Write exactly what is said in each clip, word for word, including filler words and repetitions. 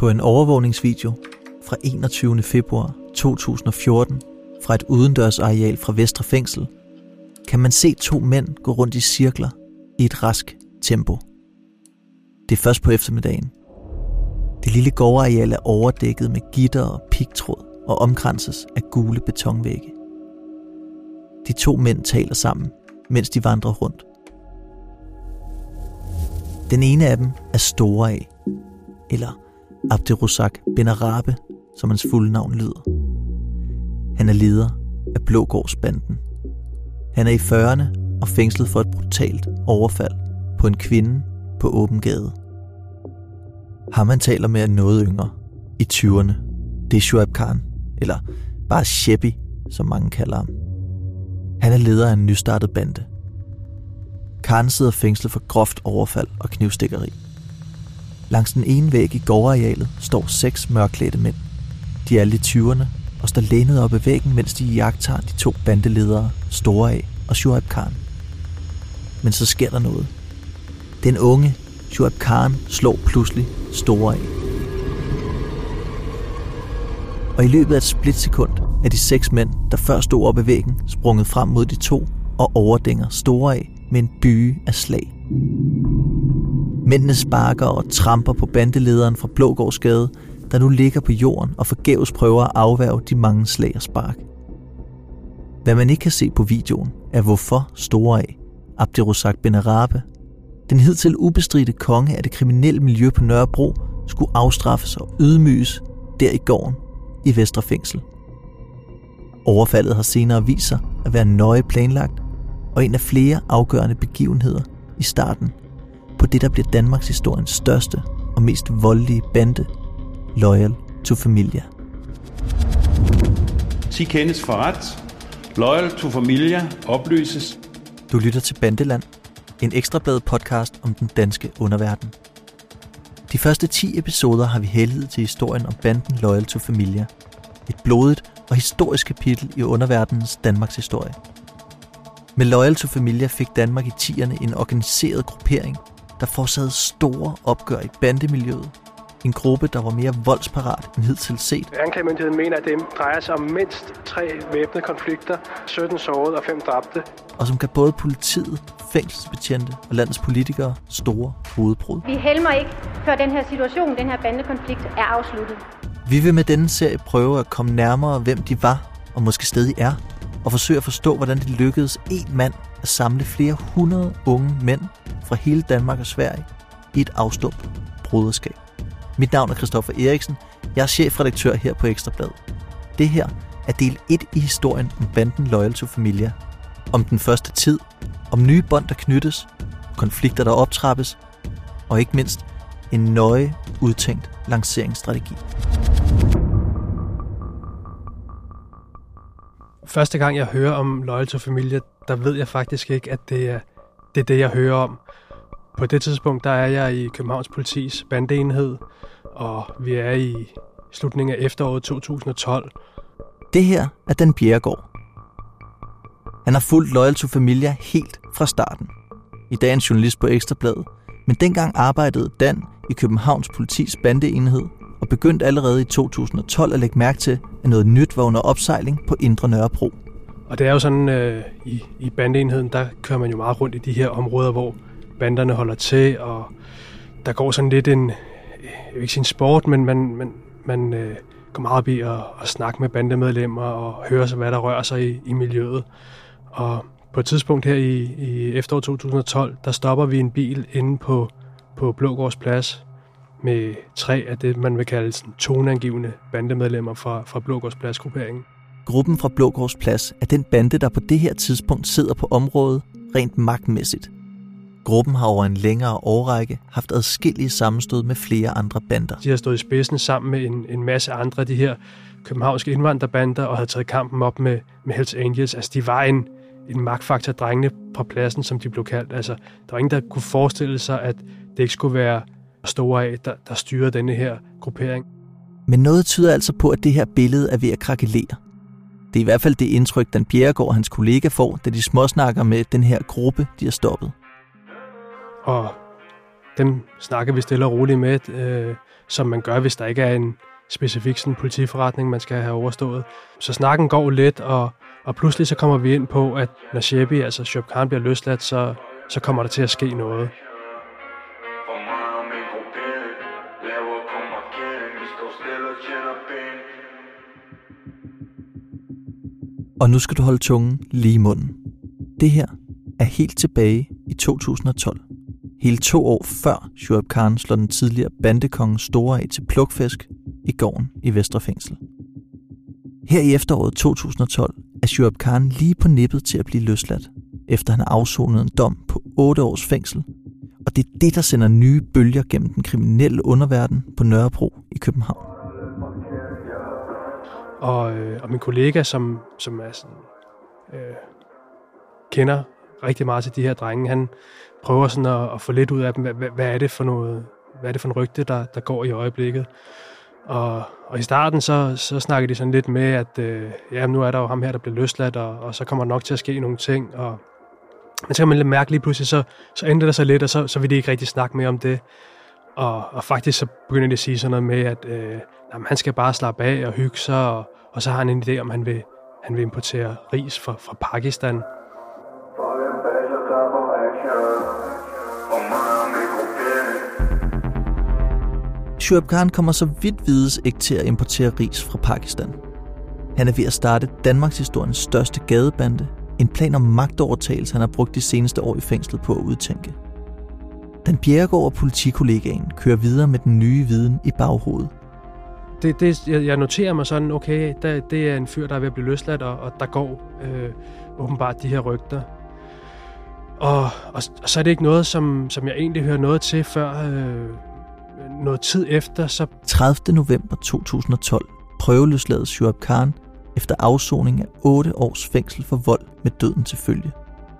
På en overvågningsvideo fra enogtyvende februar to tusind og fjorten fra et udendørsareal fra Vestre Fængsel, kan man se to mænd gå rundt i cirkler i et rask tempo. Det er først på eftermiddagen. Det lille gårdareal er overdækket med gitter og pigtråd og omkranses af gule betonvægge. De to mænd taler sammen, mens de vandrer rundt. Den ene af dem er Store A, eller Abdiruzak Benarabe, som hans fulde navn lyder. Han er leder af Blågårdsbanden. Han er i fyrrerne og fængslet for et brutalt overfald på en kvinde på åben gade. Ham han taler med er noget yngre, i tyverne. Det er Shoaib Khan, eller bare Shebi, som mange kalder ham. Han er leder af en nystartet bande. Khan sidder fængslet for groft overfald og knivstikkeri. Langs den ene væg i gårdarealet står seks mørklædte mænd. De er alle i tyverne og står lænet op ad væggen, mens de jagter de to bandeledere, Store A og Shoaib Khan. Men så sker der noget. Den unge Shoaib Khan slår pludselig Store A. Og i løbet af et splitsekund er de seks mænd, der før stod op ad væggen, sprunget frem mod de to og overdænger Store A med en byge af slag. Mændene sparker og tramper på bandelederen fra Blågårdsgade, der nu ligger på jorden og forgæves prøver at afværge de mange slag og spark. Hvad man ikke kan se på videoen, er hvorfor Store A, Abdiruzak Benarabe, den hidtil ubestridte konge af det kriminelle miljø på Nørrebro, skulle afstraffes og ydmyges der i gården i Vestre Fængsel. Overfaldet har senere vist sig at være nøje planlagt og en af flere afgørende begivenheder i starten på det, der bliver Danmarks historiens største og mest voldelige bande, Loyal to Familia. Ti kendes for ret. Loyal to Familia opløses. Du lytter til Bandeland, en ekstrabladet podcast om den danske underverden. De første ti episoder har vi helliget til historien om banden Loyal to Familia. Et blodigt og historisk kapitel i underverdenens Danmarks historie. Med Loyal to Familia fik Danmark i tierne en organiseret gruppering, der forårsagede store opgør i bandemiljøet. En gruppe, der var mere voldsparat end hidtil set. Anklagemyndigheden mener, at dem drejer sig om mindst tre væbnede konflikter, sytten sårede og fem dræbte. Og som gav både politiet, fængselsbetjente og landets politikere store hovedbrud. Vi helmer ikke, før den her situation, den her bandekonflikt er afsluttet. Vi vil med denne serie prøve at komme nærmere, hvem de var og måske stadig er, og forsøge at forstå, hvordan det lykkedes en mand at samle flere hundrede unge mænd fra hele Danmark og Sverige i et afstumpet broderskab. Mit navn er Christoffer Eriksen. Jeg er chefredaktør her på Ekstrabladet. Det her er del et i historien om banden Loyal to Familia. Om den første tid, om nye bånd, der knyttes, konflikter, der optrappes, og ikke mindst en nøje udtænkt lanceringsstrategi. Første gang jeg hører om Loyal to Familia, der ved jeg faktisk ikke, at det er det, er det jeg hører om. På det tidspunkt, der er jeg i Københavns Politis bandeenhed, og vi er i slutningen af efteråret to tusind og tolv. Det her er Dan Bjerregaard. Han har fulgt Loyal to Familia helt fra starten. I dag er han journalist på Ekstrabladet, men dengang arbejdede Dan i Københavns Politis bandeenhed og begyndte allerede i to tusind og tolv at lægge mærke til, at noget nyt var under opsejling på Indre Nørrebro. Og det er jo sådan, øh, i, i bandeenheden, der kører man jo meget rundt i de her områder, hvor banderne holder til, og der går sådan lidt en, jeg vil ikke sige en sport, men man, man, man øh, går meget op i at, at snakke med bandemedlemmer og høre sig, hvad der rører sig i, i miljøet. Og på et tidspunkt her i, i efteråret to tusind og tolv, der stopper vi en bil inde på, på Blågårds Plads med tre af det, man vil kalde sådan toneangivende bandemedlemmer fra, fra Blågårds Plads-grupperingen. Gruppen fra Blågårds Plads er den bande, der på det her tidspunkt sidder på området rent magtmæssigt. Gruppen har over en længere årrække haft adskillige sammenstød med flere andre bander. De har stået i spidsen sammen med en, en masse andre af de her københavnske indvandrerbander og havde taget kampen op med, med Hells Angels. Altså, de var en, en magtfaktor, drengene på pladsen, som de blev kaldt. Altså, der var ingen, der kunne forestille sig, at det ikke skulle være Store A, der, der styrede denne her gruppering. Men noget tyder altså på, at det her billede er ved at krakelere. Det er i hvert fald det indtryk, Dan Bjerregaard og hans kollega får, da de småsnakker med den her gruppe, de har stoppet. Og dem snakker vi stille og roligt med, øh, som man gør, hvis der ikke er en specifik sådan politiforretning, man skal have overstået. Så snakken går lidt, og, og pludselig så kommer vi ind på, at når Shebi, altså Shuaib Khan, bliver løsladt, så, så kommer der til at ske noget. Og nu skal du holde tungen lige i munden. Det her er helt tilbage i to tusind og tolv. Hele to år før Shuaib Khan slår den tidligere bandekonge Store A til plukfisk i gården i Vestre Fængsel. Her i efteråret to tusind og tolv er Shuaib Khan lige på nippet til at blive løsladt, efter han har afsonet en dom på otte års fængsel. Og det er det, der sender nye bølger gennem den kriminelle underverden på Nørrebro i København. Og, øh, og min kollega, som, som er sådan, øh, kender rigtig meget til de her drenge, han prøver sådan at, at få lidt ud af dem. Hvad, hvad er det for noget, hvad er det for en rygte, der, der går i øjeblikket? Og, og i starten så, så snakker de sådan lidt med, at øh, ja, nu er der jo ham her, der bliver løsladt, og, og så kommer der nok til at ske nogle ting. Og, men så kan man lidt mærke lige pludselig, så, så ændrer det sig lidt, og så, så vil de ikke rigtig snakke mere om det. Og, og faktisk så begynder de at sige sådan noget med, at øh, jamen, han skal bare slappe af og hygge sig, og, og så har han en idé om, han vil, han vil importere ris fra, fra Pakistan. Shuaib Khan kommer så vidt vides ikke til at importere ris fra Pakistan. Han er ved at starte Danmarks historiens største gadebande, en plan om magtovertagelse, han har brugt de seneste år i fængslet på at udtænke. Dan Bjerregaard og politikollegaen kører videre med den nye viden i baghovedet. Det, det, jeg noterer mig sådan, okay, der, det er en fyr, der er ved at blive løsladt, og, og der går øh, åbenbart de her rygter. Og, og, og så er det ikke noget, som, som jeg egentlig hører noget til før øh, noget tid efter. Så tredivte november to tusind og tolv prøveløslades Shuaib Khan efter afsoning af otte års fængsel for vold med døden til følge.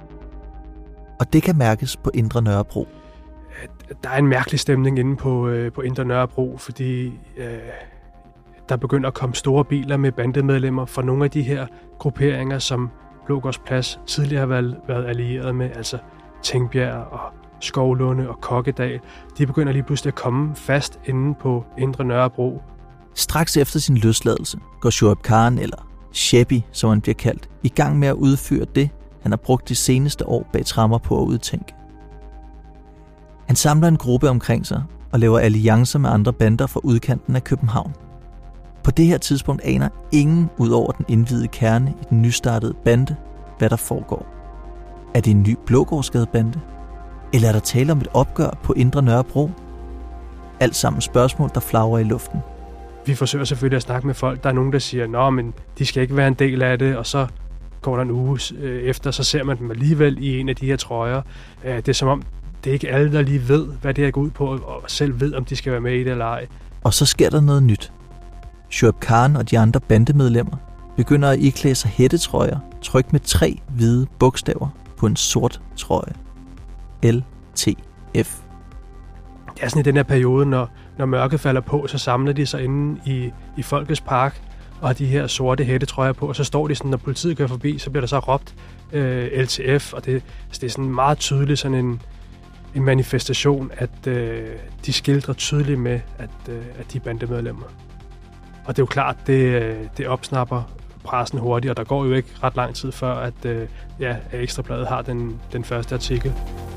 Og det kan mærkes på Indre Nørrebro. Der er en mærkelig stemning inde på, øh, på Indre Nørrebro, fordi øh, der begynder at komme store biler med bandemedlemmer fra nogle af de her grupperinger, som Blågårds Plads tidligere har været, været allieret med, altså Tingbjerg og Skovlunde og Kokkedal. De begynder lige pludselig at komme fast inde på Indre Nørrebro. Straks efter sin løsladelse går Shuaib Khan, eller Shebi, som han bliver kaldt, i gang med at udføre det, han har brugt de seneste år bag tremmer på at udtænke. Han samler en gruppe omkring sig og laver alliancer med andre bander fra udkanten af København. På det her tidspunkt aner ingen ud over den indvidede kerne i den nystartede bande, hvad der foregår. Er det en ny Blågårdsgadebande? Eller er der tale om et opgør på Indre Nørrebro? Alt sammen spørgsmål, der flagrer i luften. Vi forsøger selvfølgelig at snakke med folk. Der er nogen, der siger, nå, men de skal ikke være en del af det, og så går der en uge efter, så ser man dem alligevel i en af de her trøjer. Det er som om, det er ikke alle, der lige ved, hvad det her går ud på, og selv ved, om de skal være med i det eller ej. Og så sker der noget nyt. Shuaib Khan og de andre bandemedlemmer begynder at iklæde sig hættetrøjer, trykt med tre hvide bogstaver på en sort trøje. L T F. Det er sådan i den her periode, når, når mørket falder på, så samler de sig inde i, i Folkets Park og har de her sorte hættetrøjer på, og så står de sådan, når politiet kører forbi, så bliver der så råbt øh, L T F, og det, det er sådan meget tydeligt sådan en, en manifestation, at øh, de skildrer tydeligt med, at, øh, at de er bandemedlemmer. Og det er jo klart, det, det opsnapper pressen hurtigt, og der går jo ikke ret lang tid før, at øh, ja, Ekstra Bladet har den, den første artikel.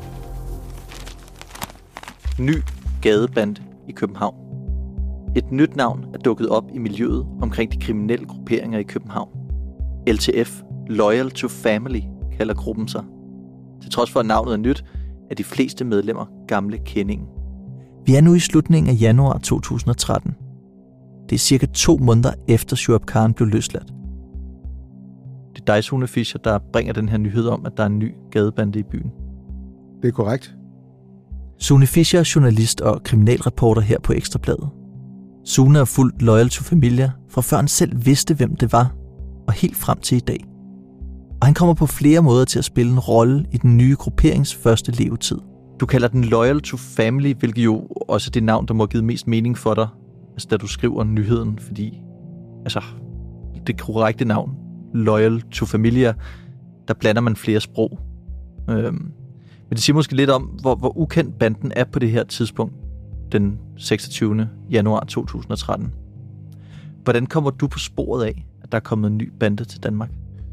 Ny gadebande i København. Et nyt navn er dukket op i miljøet omkring de kriminelle grupperinger i København. L T F, Loyal to Family, kalder gruppen sig. Til trods for, at navnet er nyt, er de fleste medlemmer gamle kendinge. Vi er nu i slutningen af januar to tusind og tretten. Det er cirka to måneder efter Shuaib Khan blev løsladt. Det er dig, Sune Fischer, der bringer den her nyhed om, at der er en ny gadebande i byen. Det er korrekt. Sune Fischer er journalist og kriminalreporter her på Ekstra Bladet. Sune er fuldt Loyal to Familia, fra før han selv vidste, hvem det var, og helt frem til i dag. Og han kommer på flere måder til at spille en rolle i den nye grupperings første levetid. Du kalder den Loyal to Family, hvilket jo også er det navn, der må have givet mest mening for dig, altså da du skriver nyheden, fordi altså, det korrekte navn, Loyal to Familia, der blander man flere sprog. Øhm, Men det siger måske lidt om, hvor, hvor ukendt banden er på det her tidspunkt, den seksogtyvende januar to tusind og tretten. Hvordan kommer du på sporet af, at der er kommet en ny bande til Danmark?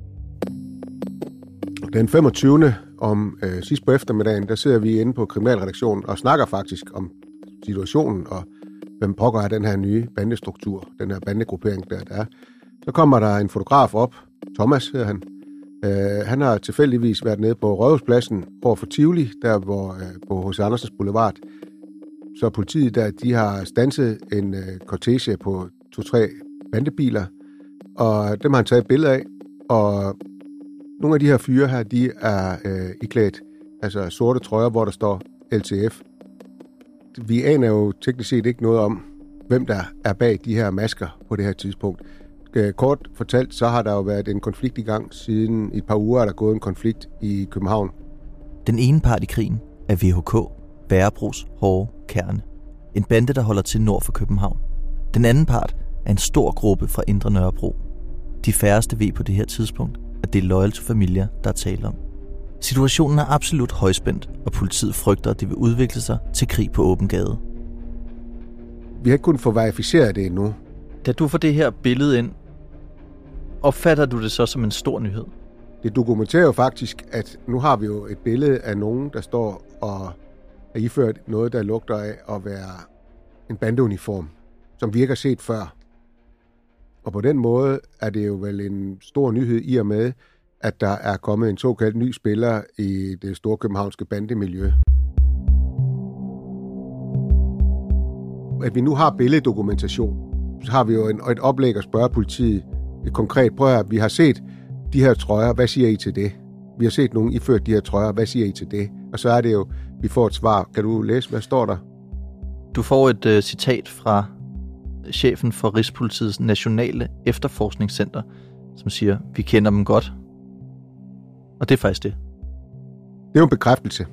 Den femogtyvende om øh, sidst på eftermiddagen, der sidder vi inde på kriminalredaktionen og snakker faktisk om situationen og hvem pågår den her nye bandestruktur, den her bandegruppering, der, der er. Så kommer der en fotograf op, Thomas hedder han. Øh, han har tilfældigvis været nede på Rådhuspladsen over for Tivoli, der hvor øh, på H C Andersens Boulevard. Så politiet der, de har standset en øh, kortege på to-tre bandebiler, og dem har han taget et billede af, og nogle af de her fyre her, de er øh, iklædt altså sorte trøjer, hvor der står L T F. Vi aner jo teknisk set ikke noget om, hvem der er bag de her masker på det her tidspunkt. Kort fortalt, så har der jo været en konflikt i gang. Siden et par uger er der gået en konflikt i København. Den ene part i krigen er V H K, Værebros hårde kerne. En bande, der holder til nord for København. Den anden part er en stor gruppe fra Indre Nørrebro. De færreste ved på det her tidspunkt, at det er Loyal to Familia, der er tale om. Situationen er absolut højspændt, og politiet frygter, at det vil udvikle sig til krig på åben gade. Vi har ikke kunnet få verificeret det endnu. Da du får det her billede ind, opfatter du det så som en stor nyhed? Det dokumenterer jo faktisk, at nu har vi jo et billede af nogen, der står og er iført noget, der lugter af at være en bandeuniform, som vi ikke har set før. Og på den måde er det jo vel en stor nyhed i og med, at der er kommet en såkaldt ny spiller i det store københavnske bandemiljø. At vi nu har billeddokumentation, så har vi jo en, et oplæg at spørge politiet et konkret. Prøv at vi har set de her trøjer, hvad siger I til det? Vi har set nogen iført de her trøjer, hvad siger I til det? Og så er det jo, vi får et svar. Kan du læse, hvad står der? Du får et uh, citat fra chefen for Rigspolitiets Nationale Efterforskningscenter, som siger, vi kender dem godt. Og det er faktisk det. Det er jo en bekræftelse.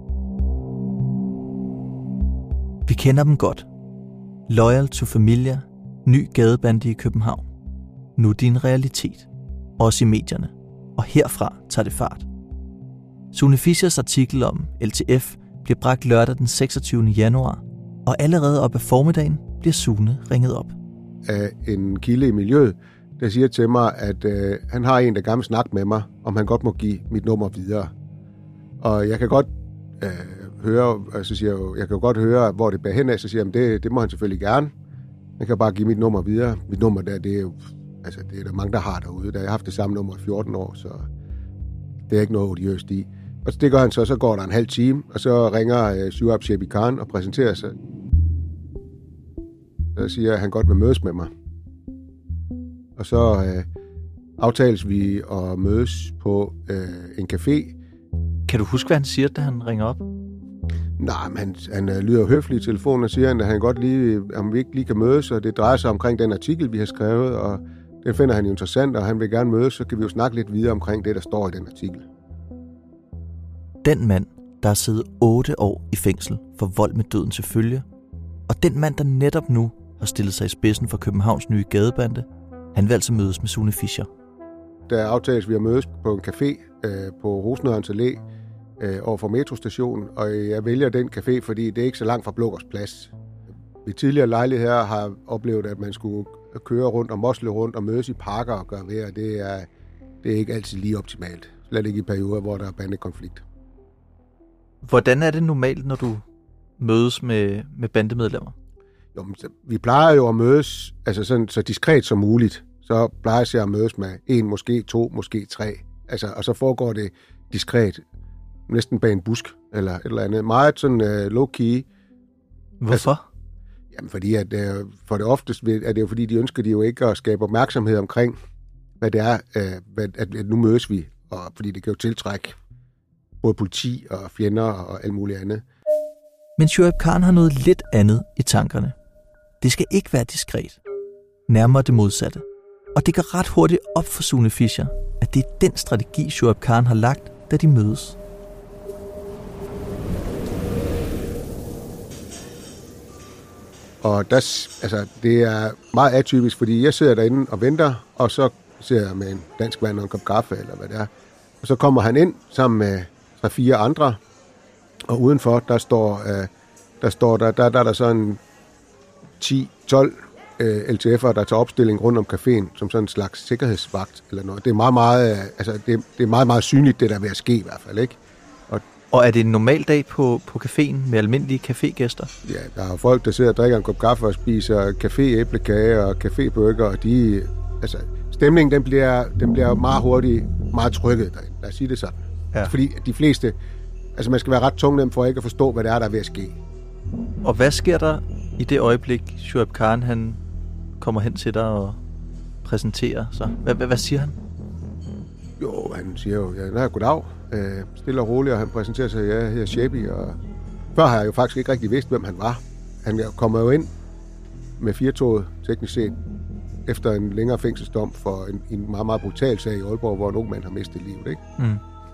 Vi kender dem godt. Loyal to Familia, ny gadebande i København. Nu er det en realitet. Også i medierne. Og herfra tager det fart. Sune Fischers artikel om L T F bliver bragt lørdag den seksogtyvende januar, og allerede op ad formiddagen bliver Sune ringet op. Af en kilde i miljøet, der siger til mig, at øh, han har en, der gerne vil snakke med mig, om han godt må give mit nummer videre. Og jeg kan godt øh, høre, altså siger jeg, jo, jeg kan godt høre, hvor det bærer hen af, så siger jeg, det, det må han selvfølgelig gerne. Jeg kan bare give mit nummer videre. Mit nummer der, det er jo, altså det er der mange, der har derude. Der har jeg haft det samme nummer i fjorten år, så det er ikke noget odiøst i. Og det gør han så, så går der en halv time, og så ringer øh, Shuaib Shebi Khan og præsenterer sig. Så siger jeg, at han godt vil mødes med mig. Og så øh, aftales vi at mødes på øh, en café. Kan du huske, hvad han siger, da han ringer op? Nej, men han, han øh, lyder høflig i telefonen og siger, at han godt lige, om vi ikke lige kan mødes, og det drejer sig omkring den artikel, vi har skrevet, og den finder han jo interessant, og han vil gerne mødes, så kan vi jo snakke lidt videre omkring det, der står i den artikel. Den mand, der har siddet otte år i fængsel for vold med døden til følge, og den mand, der netop nu har stillet sig i spidsen for Københavns nye gadebande, han vil altså mødes med Sune Fischer. Der aftales vi at mødes på en café øh, på Rosenørns Allé øh, over for metrostationen, og jeg vælger den café, fordi det er ikke så langt fra Blågårds Plads. Ved tidligere lejligheder har oplevet, at man skulle køre rundt og mosle rundt og mødes i parker og gøre ved, og det er, det er ikke altid lige optimalt. Slet ikke i perioder, hvor der er bandekonflikt. Hvordan er det normalt, når du mødes med, med bandemedlemmer? Jo, men vi plejer jo at mødes altså sådan, så diskret som muligt. Så plejer jeg at mødes med en, måske to, måske tre. Altså, og så foregår det diskret, næsten bag en busk eller et eller andet. Meget sådan uh, low-key. Hvorfor? Altså, jamen, fordi at, uh, for det oftest er det jo, fordi de ønsker de jo ikke at skabe opmærksomhed omkring, hvad det er, uh, hvad, at, at nu mødes vi. Og, fordi det kan jo tiltrække både politi og fjender og alt muligt andet. Men Shuaib Khan har noget lidt andet i tankerne. Det skal ikke være diskret. Nærmere det modsatte. Og det går ret hurtigt op for Sune Fischer, at det er den strategi, Shuaib Khan har lagt, da de mødes. Og der, altså, det er meget atypisk, fordi jeg sidder derinde og venter, og så sidder jeg med en dansk vand og en kop kaffe, eller hvad det er. Og så kommer han ind sammen med tre-fire andre, Og udenfor, der står, øh, der, står der, der, der er der sådan ti tolv øh, L T F'ere, der tager opstilling rundt om caféen, som sådan en slags sikkerhedsvagt eller noget. Det er meget, meget, øh, altså, det, det er meget, meget synligt, det der er ved at ske i hvert fald, ikke? Og, og er det en normal dag på, på caféen med almindelige cafégæster? Ja, der er folk, der sidder og drikker en kop kaffe og spiser café-æblekage og cafébøger, og de, altså, stemningen, den bliver, den bliver meget hurtigt, meget trykket derinde. Lad os sige det sådan. Ja. Fordi de fleste, altså man skal være ret tungnem for ikke at forstå, hvad det er, der er ved at ske. Og hvad sker der i det øjeblik, Shuaib Khan, han kommer hen til dig og præsenterer sig? Hvad, hvad, hvad siger han? Jo, han siger jo, ja, nej, goddag. Øh, stille og roligt, og han præsenterer sig, ja, jeg hedder Shebi, og før har jeg jo faktisk ikke rigtig vidst, hvem han var. Han kommer jo ind med firetoget, teknisk set, efter en længere fængselsdom for en, en meget, meget brutal sag i Aalborg, hvor en ung mand har mistet livet, ikke? Mm.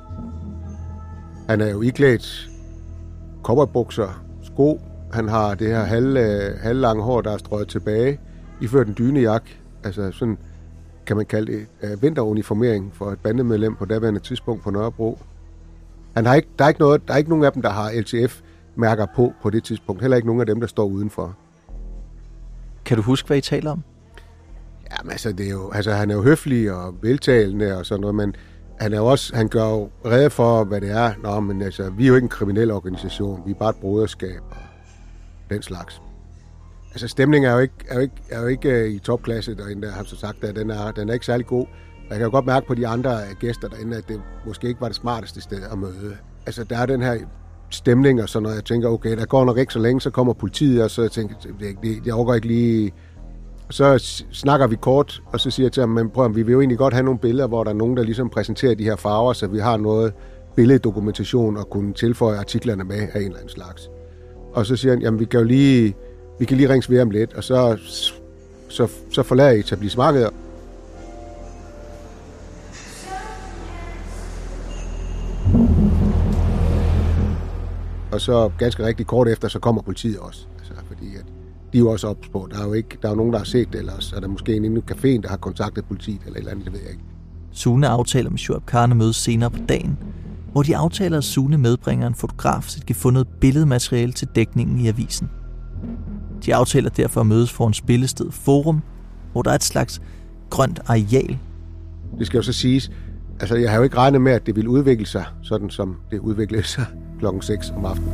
Han er jo iklædt cowboybukser, sko. Han har det her halv, halvlange hår, der er strøget tilbage. Iført en dynejakke. Altså sådan, kan man kalde det, uh, vinteruniformering for et bandemedlem på daværende tidspunkt på Nørrebro. Han har ikke, der, er ikke noget, der er ikke nogen af dem, der har L T F-mærker på på det tidspunkt. Heller ikke nogen af dem, der står udenfor. Kan du huske, hvad I taler om? Jamen altså, det er jo, altså, han er jo høflig og veltalende og sådan noget, men han, er også, han gør jo rede for, hvad det er. Nå, men altså, vi er jo ikke en kriminel organisation. Vi er bare et broderskab og den slags. Altså, stemningen er jo ikke, er jo ikke, er jo ikke i topklasse derinde, der har så sagt, at den er, den er ikke særlig god. Jeg kan jo godt mærke på de andre gæster derinde, at det måske ikke var det smarteste sted at møde. Altså, der er den her stemning og sådan noget. Jeg tænker, okay, der går nok ikke så længe, så kommer politiet, og så tænker jeg, det, det overgår ikke lige. Så snakker vi kort, og så siger jeg til ham, men prøv at vi vil jo egentlig godt have nogle billeder, hvor der er nogen, der ligesom præsenterer de her farver, så vi har noget billeddokumentation og kunne tilføje artiklerne med af en eller anden slags. Og så siger han, jamen vi kan jo lige, vi kan lige ringe ved om lidt, og så, så, så forlader jeg etablissementet. Og så ganske rigtig kort efter, så kommer politiet også. Altså, fordi at de er jo også ops på. Der er jo ikke, der er jo nogen, der har set det, eller er der måske en inde i caféen, der har kontaktet politiet, eller et eller andet, det ved jeg ikke. Sune aftaler med Shuaib Khan at mødes senere på dagen, hvor de aftaler, at Sune medbringer en fotograf, så de kan få noget billedmateriale til dækningen i avisen. De aftaler derfor at mødes for en spillested Forum, hvor der er et slags grønt areal. Det skal jo så siges, altså jeg har jo ikke regnet med, at det ville udvikle sig, sådan som det udviklede sig klokken seks om aftenen.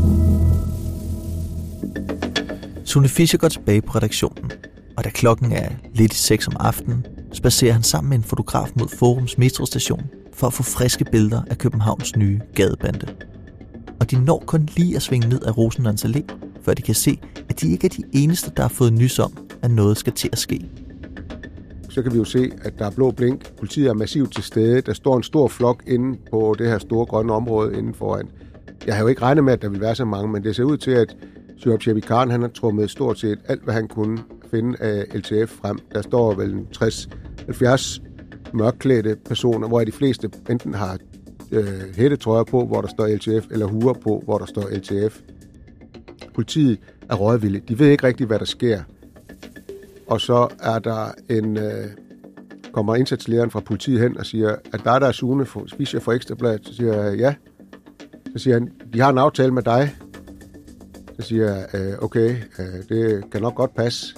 Sune Fischer går tilbage på redaktionen, og da klokken er lidt i seks om aftenen, spacerer han sammen med en fotograf mod Forums metrostation for at få friske billeder af Københavns nye gadebande. Og de når kun lige at svinge ned af Rosenlunds Allé, før de kan se, at de ikke er de eneste, der har fået nys om, at noget skal til at ske. Så kan vi jo se, at der er blå blink. Politiet er massivt til stede. Der står en stor flok inde på det her store grønne område inden foran. Jeg har jo ikke regnet med, at der vil være så mange, men det ser ud til, at Shuaib Khan, han har trummet stort set alt, hvad han kunne finde af L T F frem. Der står vel tres til halvfjerds mørkklædte personer, hvor de fleste enten har øh, hættetrøjer på, hvor der står L T F, eller huer på, hvor der står L T F. Politiet er rådvilde. De ved ikke rigtigt, hvad der sker. Og så er der en, øh, kommer indsatslederen fra politiet hen og siger, at der er der Sune Fischer fra Ekstra Bladet. Så siger jeg, ja. Så siger han, de har en aftale med dig. Så siger jeg, øh, okay, øh, det kan nok godt passe.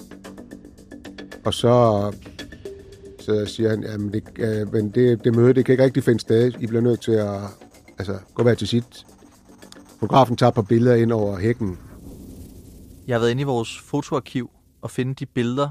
Og så, så siger han, jamen det, øh, men det, det møde, det kan ikke rigtig finde sted. I bliver nødt til at altså, gå hver til sit. Fotografen tager et par billeder ind over hækken. Jeg har været inde i vores fotoarkiv og finde de billeder,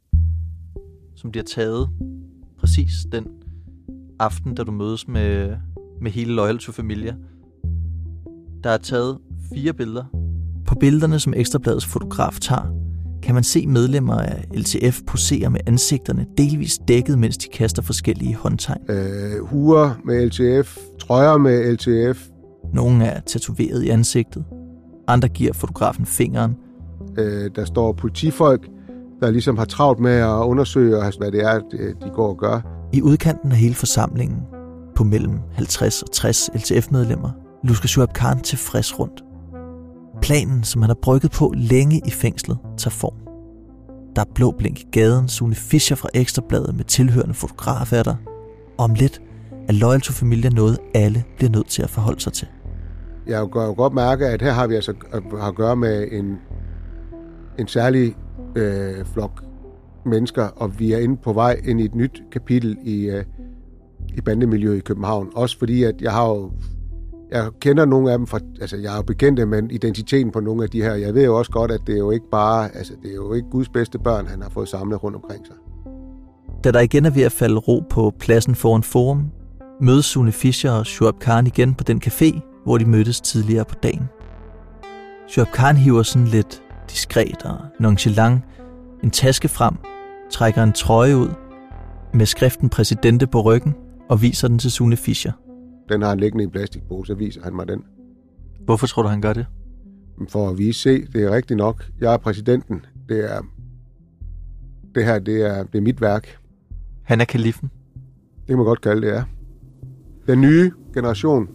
som bliver taget præcis den aften, da du mødes med, med hele Loyal to Familia. Der er taget fire billeder. På billederne, som Ekstra Bladets fotograf tager, kan man se medlemmer af L T F posere med ansigterne delvis dækket, mens de kaster forskellige håndtegn. Øh, huer med L T F, trøjer med L T F. Nogle er tatoveret i ansigtet. Andre giver fotografen fingeren. Øh, der står politifolk, der ligesom har travlt med at undersøge, hvad det er, de går og gør. I udkanten af hele forsamlingen, på mellem halvtreds og tres L T F-medlemmer, lusker Shuaib Khan tilfreds rundt. Planen, som han har brygget på længe i fængslet, tager form. Der er blå blink i gaden, Sune Fischer fra Ekstra Bladet med tilhørende fotograf er der. Og om lidt er Loyal to Familia noget, alle bliver nødt til at forholde sig til. jeg kan jo godt mærke, at her har vi altså har at gøre med en, en særlig øh, flok mennesker, og vi er inde på vej ind i et nyt kapitel i, øh, i bandemiljøet i København. Også fordi, at jeg har jo, jeg kender nogle af dem fra, altså jeg er jo bekendte med identiteten på nogle af de her. Jeg ved jo også godt, at det er jo ikke bare, altså det er jo ikke Guds bedste børn, han har fået samlet rundt omkring sig. Da der igen er ved at falde ro på pladsen foran Forum, mødes Sune Fischer og Shuaib Khan igen på den café, hvor de mødtes tidligere på dagen. Shuaib Khan hiver sådan lidt diskret og nonchalant en taske frem, trækker en trøje ud med skriften Præsidente på ryggen og viser den til Sune Fischer. Den har han liggende i en plastikpose, så viser han mig den. Hvorfor tror du, han gør det? For at vise, se, det er rigtigt nok. Jeg er præsidenten. Det er det her, det er, det er mit værk. Han er kalifen. Det kan man godt kalde det, ja. Den nye generation.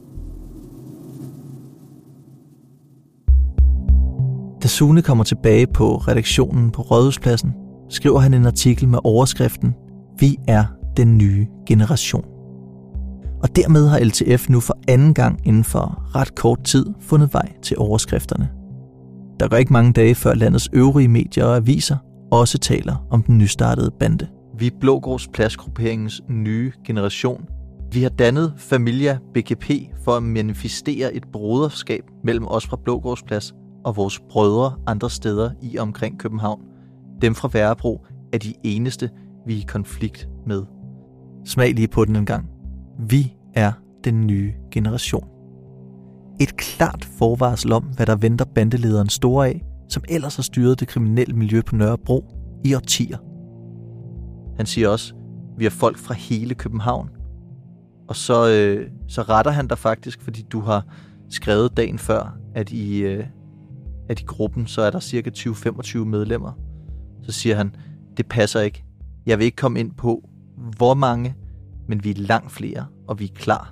Da Sune kommer tilbage på redaktionen på Rådhuspladsen, skriver han en artikel med overskriften Vi er den nye generation. Og dermed har L T F nu for anden gang inden for ret kort tid fundet vej til overskrifterne. Der går ikke mange dage før landets øvrige medier og aviser også taler om den nystartede bande. Vi er Blågårds Pladsgrupperingens nye generation. Vi har dannet Familia B K P for at manifestere et broderskab mellem os fra Blågårds Plads og vores brødre andre steder i og omkring København. Dem fra Værebro er de eneste, vi er i konflikt med. Smag lige på den en gang. Vi er den nye generation. Et klart forvarsel om, hvad der venter bandelederen Store af, som ellers har styret det kriminelle miljø på Nørrebro i årtier. Han siger også, vi er folk fra hele København. Og så, øh, så retter han dig faktisk, fordi du har skrevet dagen før, at i, øh, at i gruppen så er der cirka tyve til femogtyve medlemmer. Så siger han, det passer ikke. Jeg vil ikke komme ind på, hvor mange, men vi er langt flere, og vi er klar.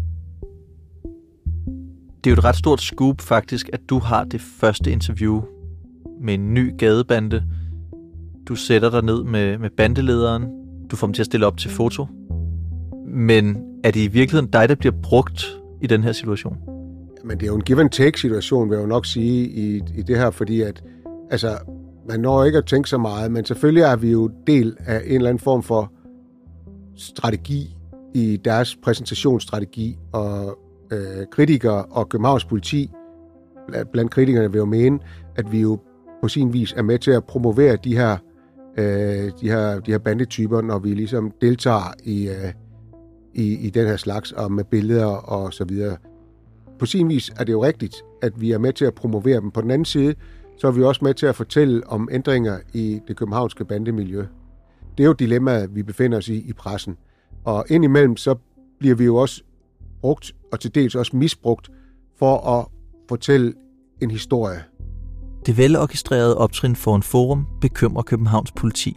Det er jo et ret stort scoop faktisk, at du har det første interview med en ny gadebande. Du sætter dig ned med, med bandelederen. Du får dem til at stille op til foto. Men er det i virkeligheden dig, der bliver brugt i den her situation? Men det er jo en give-and-take-situation, vil jeg jo nok sige, i, i det her, fordi at, altså, man når ikke at tænke så meget, men selvfølgelig er vi jo del af en eller anden form for strategi i deres præsentationsstrategi, og øh, kritikere og Københavns politi, blandt kritikerne vil jo mene, at vi jo på sin vis er med til at promovere de her, øh, de her, de her bandetyper, når vi ligesom deltager i, øh, i, i den her slags, og med billeder og så videre. På sin vis er det jo rigtigt, at vi er med til at promovere dem. På den anden side, så er vi også med til at fortælle om ændringer i det københavnske bandemiljø. Det er jo dilemmaet, vi befinder os i i pressen. Og indimellem så bliver vi jo også brugt, og til dels også misbrugt, for at fortælle en historie. Det velorkestrerede optrin foran Forum bekymrer Københavns politi.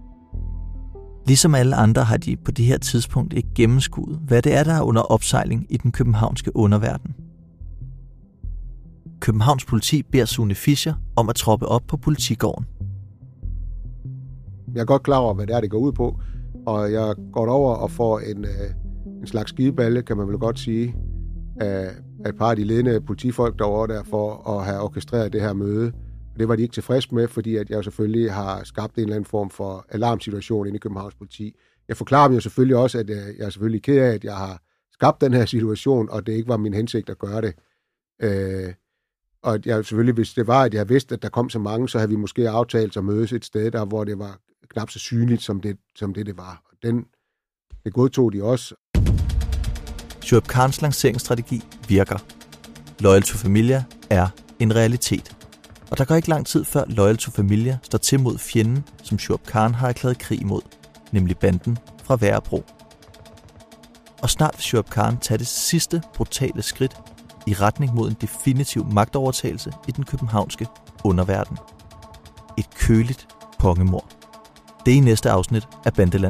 Ligesom alle andre har de på det her tidspunkt ikke gennemskuet, hvad det er, der er under opsejling i den københavnske underverden. Københavns politi beder Sune Fischer om at troppe op på politigården. Jeg er godt klar over, hvad det er, det går ud på, og jeg går over og får en, en slags skideballe, kan man vel godt sige, af et par af de ledende politifolk derovre der for at have orkestreret det her møde. Det var de ikke tilfreds med, fordi at jeg selvfølgelig har skabt en eller anden form for alarmsituation inde i Københavns politi. Jeg forklarer dem jo selvfølgelig også, at jeg er selvfølgelig ked af, at jeg har skabt den her situation, og det ikke var min hensigt at gøre det. Øh, og jeg selvfølgelig, hvis det var, at jeg vidste, at der kom så mange, så havde vi måske aftalt at mødes et sted, der hvor det var knap så synligt, som det, som det, det var. Og den, det godtog de også. Shuaib Khans lanceringsstrategi virker. Loyal to Familia er en realitet. Og der går ikke lang tid før Loyal to Familia står til mod fjenden, som Shuaib Khan har erklæret krig mod, nemlig banden fra Værebro. Og snart vil Shuaib Khan tage det sidste brutale skridt i retning mod en definitiv magtovertagelse i den københavnske underverden. Et køligt kongemord. Det er i næste afsnit af Bandeland.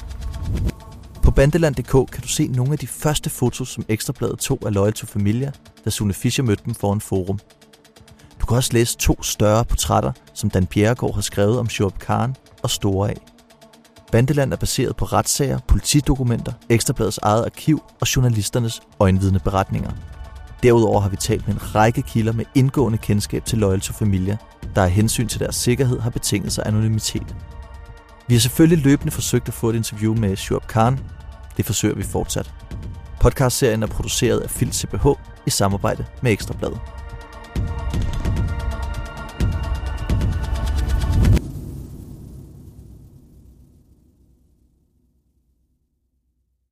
På bandeland punktum d k kan du se nogle af de første fotos, som Ekstrabladet tog af Loyal to Familia, da Sune Fischer mødte dem foran Forum. Du kan også læse to større portrætter, som Dan Bjerregaard har skrevet om Shuaib Khan og Store af. Bandeland er baseret på retssager, politidokumenter, Ekstrabladets eget arkiv og journalisternes øjenvidneberetninger. Derudover har vi talt med en række kilder med indgående kendskab til Loyal to Familia, der af hensyn til deres sikkerhed har betinget sig anonymitet. Vi har selvfølgelig løbende forsøgt at få et interview med Shuaib Khan. Det forsøger vi fortsat. Podcastserien er produceret af Fil C B H i samarbejde med Ekstra Bladet.